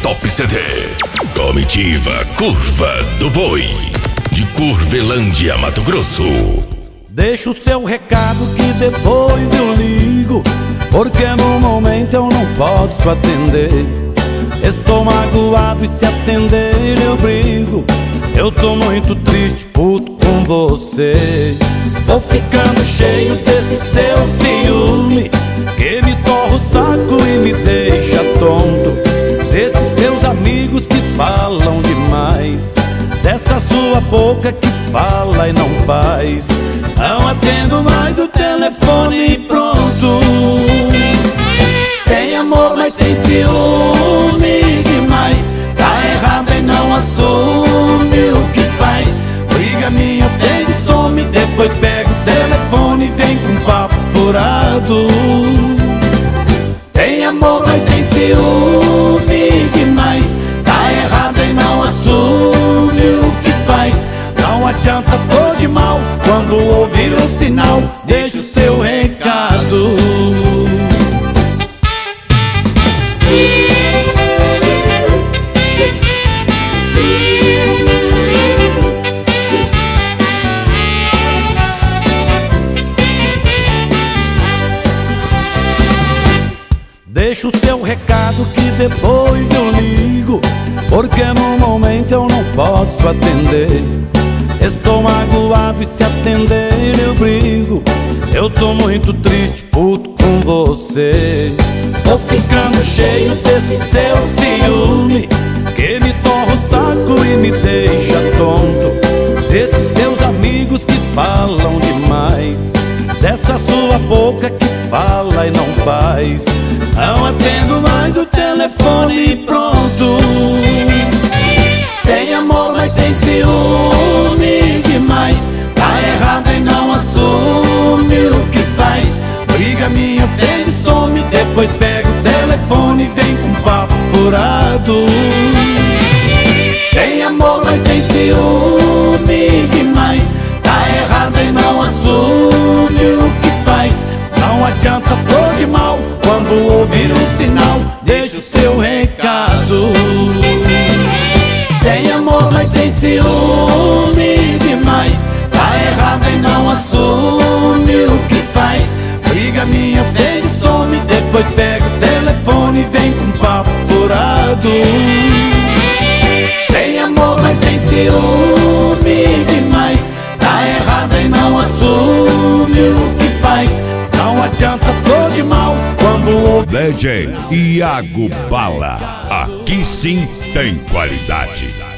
Top CD. Comitiva Curva do Boi, de Curvelândia, Mato Grosso. Deixa o seu recado que depois eu ligo, porque no momento eu não posso atender. Estou magoado e se atender eu brigo. Eu tô muito triste, puto com você. Tô ficando cheio desse seu ciúme, que me torra o saco e me deixa tonto. Desses seus amigos que falam demais, dessa sua boca que fala e não faz. Não atendo mais o telefone e pronto. Tem amor, mas tem ciúme demais. Tá errado e não assume o que faz. Briga me ofende, some, depois pega o telefone e vem com papo furado. Tem amor, mas tem ciúme demais. Tá errado e não assume o que faz. Não adianta, tô de mal, quando ouvir o sinal, deixa o seu recado. Deixa o seu recado que depois eu ligo, porque no momento eu não posso atender. Estou magoado e se atender eu brigo. Eu tô muito triste, puto com você. Tô ficando cheio desse seu ciúme, que me torra o saco e me deixa tonto. Desses seus amigos que falam demais, dessa sua boca que fala e não faz. Não atendo mais o telefone e pronto. Tem amor, mas tem ciúme demais. Tá errado e não assume o que faz. Briga me ofende, some, depois pega o telefone e vem com papo furado. Tem amor, mas tem ciúme demais. Tá errado e não assume o que faz. Não adianta, tô de mal, quando ouvir o sinal, deixa o seu recado. Tem amor, mas tem ciúme demais. Tá errado e não assume o que faz. Briga me ofende, some, depois pega o telefone e vem com papo furado. Tem amor, mas tem ciúme demais. Tá errado e não assume o que faz. Não adianta, tô de mal, quando ouve DJ Iago Bala, aqui sim tem qualidade.